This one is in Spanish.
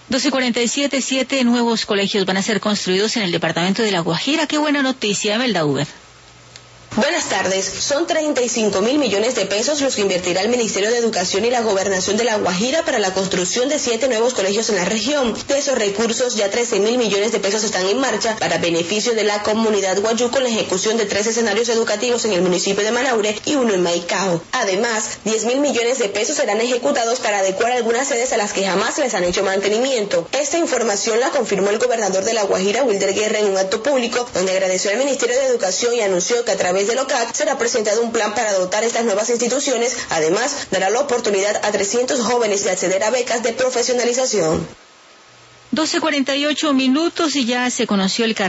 12:47, 7 nuevos colegios van a ser construidos en el departamento de La Guajira. Qué buena noticia, Emelda Uber. Buenas tardes. Son 35.000 millones de pesos los que invertirá el Ministerio de Educación y la Gobernación de La Guajira para la construcción de 7 nuevos colegios en la región. De esos recursos, ya 13.000 millones de pesos están en marcha para beneficio de la comunidad guayú, con la ejecución de 3 escenarios educativos en el municipio de Manaure y 1 en Maicao. Además, 10.000 millones de pesos serán ejecutados para adecuar algunas sedes a las que jamás les han hecho mantenimiento. Esta información la confirmó el gobernador de La Guajira, Wilder Guerra, en un acto público donde agradeció al Ministerio de Educación y anunció que a través del OCAC será presentado un plan para dotar estas nuevas instituciones. Además, dará la oportunidad a 300 jóvenes de acceder a becas de profesionalización. 12:48 y ya se conoció el